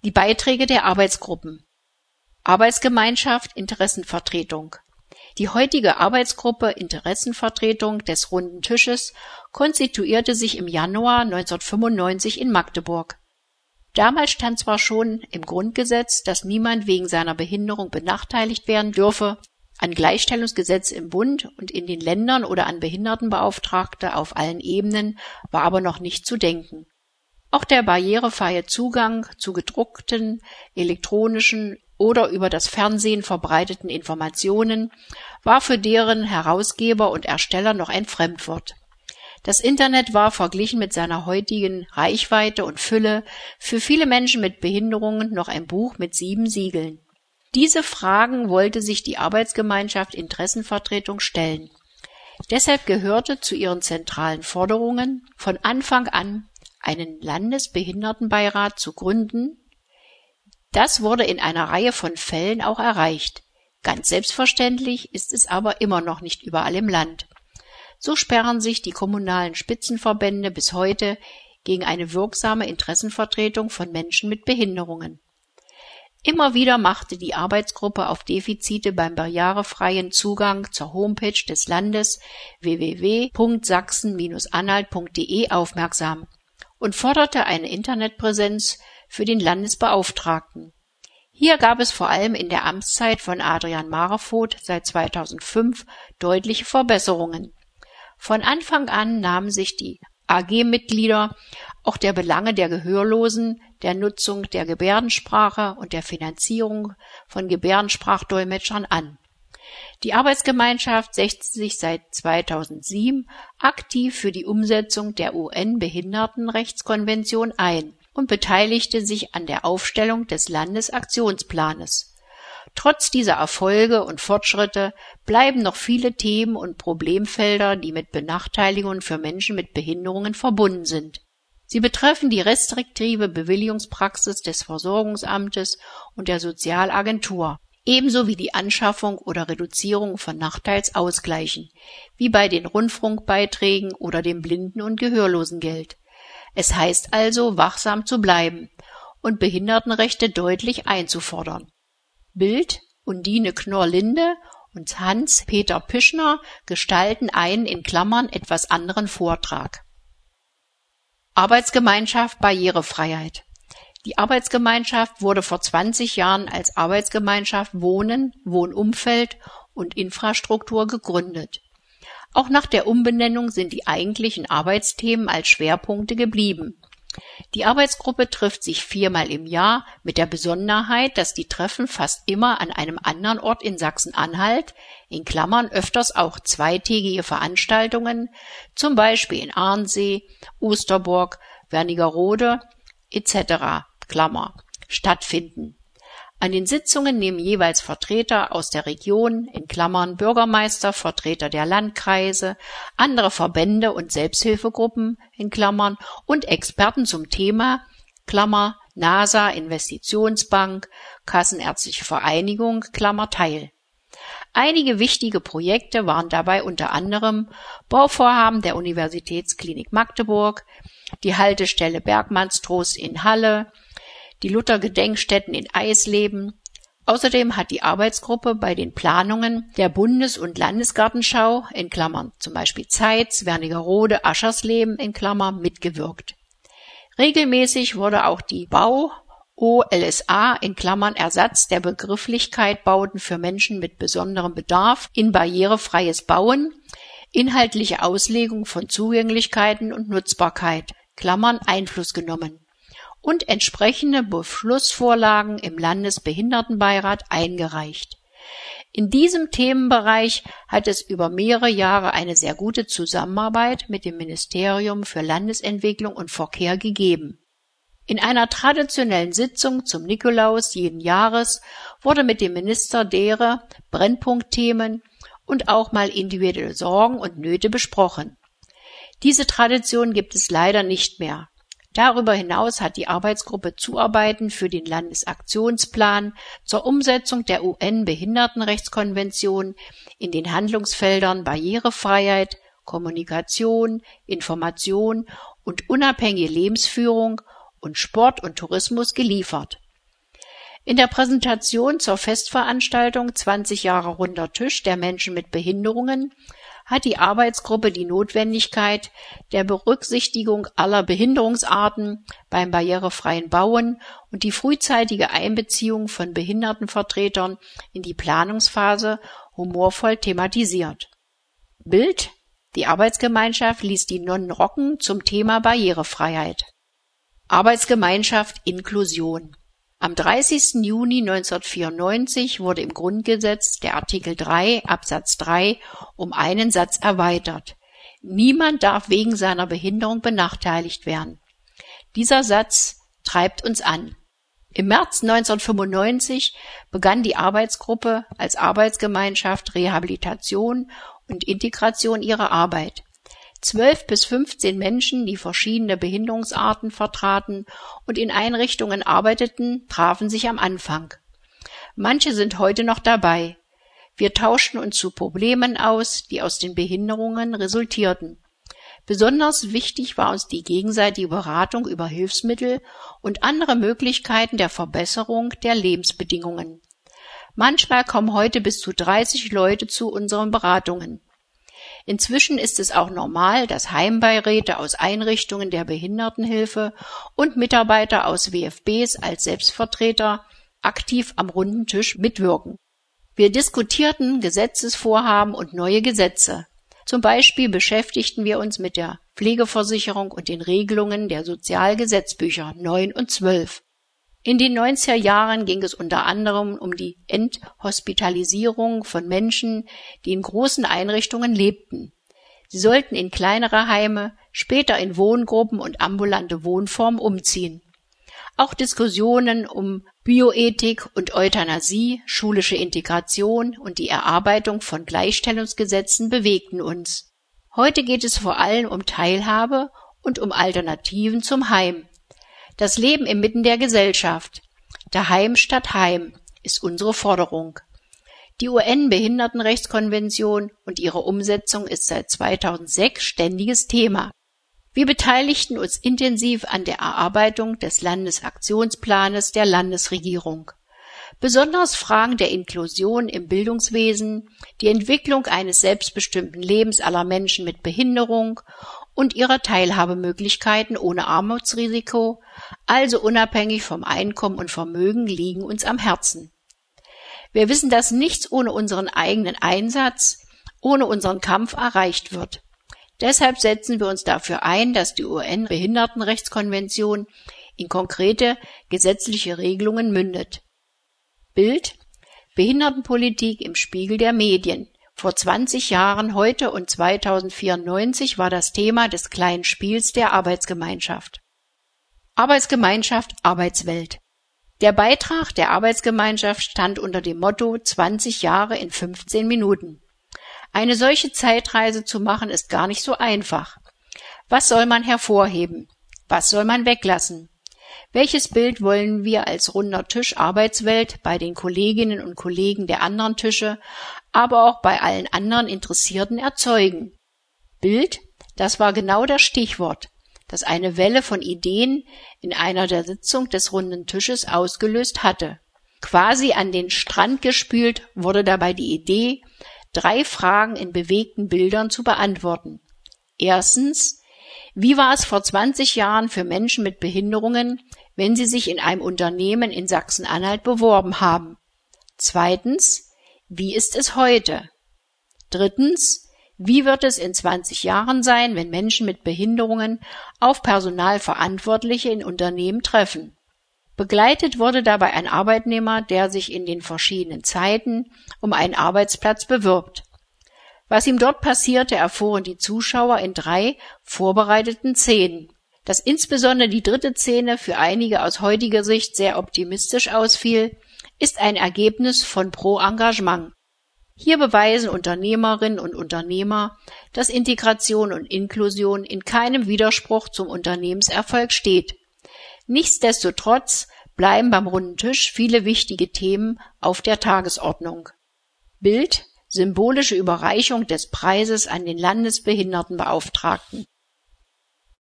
Die Beiträge der Arbeitsgruppen. Arbeitsgemeinschaft Interessenvertretung. Die heutige Arbeitsgruppe Interessenvertretung des Runden Tisches konstituierte sich im Januar 1995 in Magdeburg. Damals stand zwar schon im Grundgesetz, dass niemand wegen seiner Behinderung benachteiligt werden dürfe, an Gleichstellungsgesetz im Bund und in den Ländern oder an Behindertenbeauftragte auf allen Ebenen war aber noch nicht zu denken. Auch der barrierefreie Zugang zu gedruckten, elektronischen oder über das Fernsehen verbreiteten Informationen war für deren Herausgeber und Ersteller noch ein Fremdwort. Das Internet war verglichen mit seiner heutigen Reichweite und Fülle für viele Menschen mit Behinderungen noch ein Buch mit 7 Siegeln. Diese Fragen wollte sich die Arbeitsgemeinschaft Interessenvertretung stellen. Deshalb gehörte zu ihren zentralen Forderungen, von Anfang an einen Landesbehindertenbeirat zu gründen. Das wurde in einer Reihe von Fällen auch erreicht. Ganz selbstverständlich ist es aber immer noch nicht überall im Land. So sperren sich die kommunalen Spitzenverbände bis heute gegen eine wirksame Interessenvertretung von Menschen mit Behinderungen. Immer wieder machte die Arbeitsgruppe auf Defizite beim barrierefreien Zugang zur Homepage des Landes www.sachsen-anhalt.de aufmerksam und forderte eine Internetpräsenz für den Landesbeauftragten. Hier gab es vor allem in der Amtszeit von Adrian Marevoth seit 2005 deutliche Verbesserungen. Von Anfang an nahmen sich die AG-Mitglieder auch der Belange der Gehörlosen, der Nutzung der Gebärdensprache und der Finanzierung von Gebärdensprachdolmetschern an. Die Arbeitsgemeinschaft setzte sich seit 2007 aktiv für die Umsetzung der UN-Behindertenrechtskonvention ein und beteiligte sich an der Aufstellung des Landesaktionsplanes. Trotz dieser Erfolge und Fortschritte bleiben noch viele Themen und Problemfelder, die mit Benachteiligungen für Menschen mit Behinderungen verbunden sind. Sie betreffen die restriktive Bewilligungspraxis des Versorgungsamtes und der Sozialagentur, ebenso wie die Anschaffung oder Reduzierung von Nachteilsausgleichen, wie bei den Rundfunkbeiträgen oder dem Blinden- und Gehörlosengeld. Es heißt also, wachsam zu bleiben und Behindertenrechte deutlich einzufordern. Bild: Undine Knorr-Linde und Hans-Peter Pischner gestalten einen in Klammern etwas anderen Vortrag. Arbeitsgemeinschaft Barrierefreiheit. Die Arbeitsgemeinschaft wurde vor 20 Jahren als Arbeitsgemeinschaft Wohnen, Wohnumfeld und Infrastruktur gegründet. Auch nach der Umbenennung sind die eigentlichen Arbeitsthemen als Schwerpunkte geblieben. Die Arbeitsgruppe trifft sich 4-mal im Jahr mit der Besonderheit, dass die Treffen fast immer an einem anderen Ort in Sachsen-Anhalt, in Klammern öfters auch zweitägige Veranstaltungen, zum Beispiel in Arnsee, Osterburg, Wernigerode etc. Klammer, stattfinden. An den Sitzungen nehmen jeweils Vertreter aus der Region, in Klammern Bürgermeister, Vertreter der Landkreise, andere Verbände und Selbsthilfegruppen, in Klammern, und Experten zum Thema, Klammer, NASA, Investitionsbank, Kassenärztliche Vereinigung, Klammer, teil. Einige wichtige Projekte waren dabei unter anderem Bauvorhaben der Universitätsklinik Magdeburg, die Haltestelle Bergmannstrost in Halle, die Luther-Gedenkstätten in Eisleben. Außerdem hat die Arbeitsgruppe bei den Planungen der Bundes- und Landesgartenschau, in Klammern zum Beispiel Zeitz, Wernigerode, Aschersleben, in Klammern, mitgewirkt. Regelmäßig wurde auch die Bau-OLSA, in Klammern Ersatz der Begrifflichkeit Bauten für Menschen mit besonderem Bedarf, in barrierefreies Bauen, inhaltliche Auslegung von Zugänglichkeiten und Nutzbarkeit, Klammern, Einfluss genommen und entsprechende Beschlussvorlagen im Landesbehindertenbeirat eingereicht. In diesem Themenbereich hat es über mehrere Jahre eine sehr gute Zusammenarbeit mit dem Ministerium für Landesentwicklung und Verkehr gegeben. In einer traditionellen Sitzung zum Nikolaus jeden Jahres wurde mit dem Minister deren Brennpunktthemen und auch mal individuelle Sorgen und Nöte besprochen. Diese Tradition gibt es leider nicht mehr. Darüber hinaus hat die Arbeitsgruppe Zuarbeiten für den Landesaktionsplan zur Umsetzung der UN-Behindertenrechtskonvention in den Handlungsfeldern Barrierefreiheit, Kommunikation, Information und unabhängige Lebensführung und Sport und Tourismus geliefert. In der Präsentation zur Festveranstaltung 20 Jahre Runder Tisch der Menschen mit Behinderungen hat die Arbeitsgruppe die Notwendigkeit der Berücksichtigung aller Behinderungsarten beim barrierefreien Bauen und die frühzeitige Einbeziehung von Behindertenvertretern in die Planungsphase humorvoll thematisiert. Bild: Die Arbeitsgemeinschaft ließ die Nonnen rocken zum Thema Barrierefreiheit. Arbeitsgemeinschaft Inklusion. Am 30. Juni 1994 wurde im Grundgesetz der Artikel 3 Absatz 3 um einen Satz erweitert. Niemand darf wegen seiner Behinderung benachteiligt werden. Dieser Satz treibt uns an. Im März 1995 begann die Arbeitsgruppe als Arbeitsgemeinschaft Rehabilitation und Integration ihre Arbeit. 12 bis 15 Menschen, die verschiedene Behinderungsarten vertraten und in Einrichtungen arbeiteten, trafen sich am Anfang. Manche sind heute noch dabei. Wir tauschten uns zu Problemen aus, die aus den Behinderungen resultierten. Besonders wichtig war uns die gegenseitige Beratung über Hilfsmittel und andere Möglichkeiten der Verbesserung der Lebensbedingungen. Manchmal kommen heute bis zu 30 Leute zu unseren Beratungen. Inzwischen ist es auch normal, dass Heimbeiräte aus Einrichtungen der Behindertenhilfe und Mitarbeiter aus WFBs als Selbstvertreter aktiv am runden Tisch mitwirken. Wir diskutierten Gesetzesvorhaben und neue Gesetze. Zum Beispiel beschäftigten wir uns mit der Pflegeversicherung und den Regelungen der Sozialgesetzbücher 9 und 12. In den 90er Jahren ging es unter anderem um die Enthospitalisierung von Menschen, die in großen Einrichtungen lebten. Sie sollten in kleinere Heime, später in Wohngruppen und ambulante Wohnformen umziehen. Auch Diskussionen um Bioethik und Euthanasie, schulische Integration und die Erarbeitung von Gleichstellungsgesetzen bewegten uns. Heute geht es vor allem um Teilhabe und um Alternativen zum Heim. Das Leben inmitten der Gesellschaft. Daheim statt Heim ist unsere Forderung. Die UN-Behindertenrechtskonvention und ihre Umsetzung ist seit 2006 ständiges Thema. Wir beteiligten uns intensiv an der Erarbeitung des Landesaktionsplanes der Landesregierung. Besonders Fragen der Inklusion im Bildungswesen, die Entwicklung eines selbstbestimmten Lebens aller Menschen mit Behinderung und ihrer Teilhabemöglichkeiten ohne Armutsrisiko, also unabhängig vom Einkommen und Vermögen, liegen uns am Herzen. Wir wissen, dass nichts ohne unseren eigenen Einsatz, ohne unseren Kampf erreicht wird. Deshalb setzen wir uns dafür ein, dass die UN-Behindertenrechtskonvention in konkrete gesetzliche Regelungen mündet. Bild: Behindertenpolitik im Spiegel der Medien. Vor 20 Jahren, heute und 2094 war das Thema des kleinen Spiels der Arbeitsgemeinschaft. Arbeitsgemeinschaft Arbeitswelt. Der Beitrag der Arbeitsgemeinschaft stand unter dem Motto 20 Jahre in 15 Minuten. Eine solche Zeitreise zu machen ist gar nicht so einfach. Was soll man hervorheben? Was soll man weglassen? Welches Bild wollen wir als runder Tisch Arbeitswelt bei den Kolleginnen und Kollegen der anderen Tische, aber auch bei allen anderen Interessierten erzeugen? Bild, das war genau das Stichwort, das eine Welle von Ideen in einer der Sitzungen des runden Tisches ausgelöst hatte. Quasi an den Strand gespült wurde dabei die Idee, 3 Fragen in bewegten Bildern zu beantworten. Erstens: Wie war es vor 20 Jahren für Menschen mit Behinderungen, wenn sie sich in einem Unternehmen in Sachsen-Anhalt beworben haben? Zweitens: Wie ist es heute? Drittens: Wie wird es in 20 Jahren sein, wenn Menschen mit Behinderungen auf Personalverantwortliche in Unternehmen treffen? Begleitet wurde dabei ein Arbeitnehmer, der sich in den verschiedenen Zeiten um einen Arbeitsplatz bewirbt. Was ihm dort passierte, erfuhren die Zuschauer in 3 vorbereiteten Szenen. Dass insbesondere die 3. Szene für einige aus heutiger Sicht sehr optimistisch ausfiel, ist ein Ergebnis von Pro-Engagement. Hier beweisen Unternehmerinnen und Unternehmer, dass Integration und Inklusion in keinem Widerspruch zum Unternehmenserfolg steht. Nichtsdestotrotz bleiben beim runden Tisch viele wichtige Themen auf der Tagesordnung. Bild: Symbolische Überreichung des Preises an den Landesbehindertenbeauftragten.